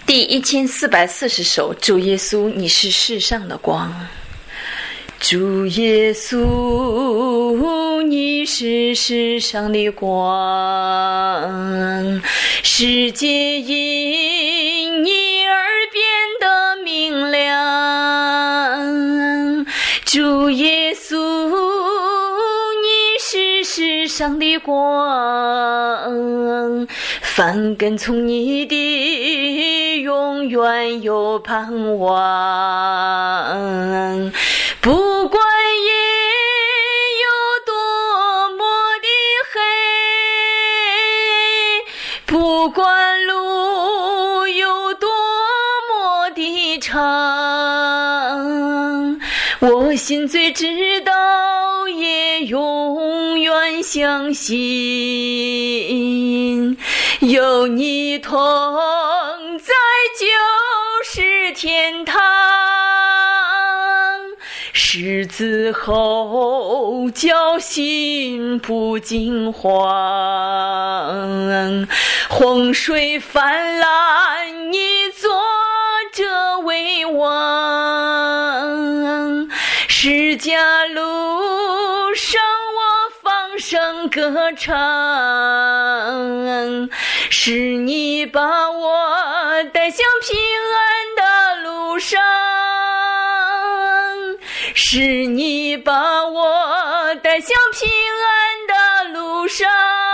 第1440首，主耶稣，你是世上的光。主耶稣，你是世上的光，世界因你而变得明亮。主耶稣，你是世上的光，凡跟从你的永远有盼望。不管夜有多么的黑，不管路有多么的长，我心最知道，也永远相信，有你同在就是天堂。十字后叫心不惊慌，洪水泛滥你坐着为王，十架路上我放声歌唱，是你把我带向平安的路上，是你把我带向平安的路上。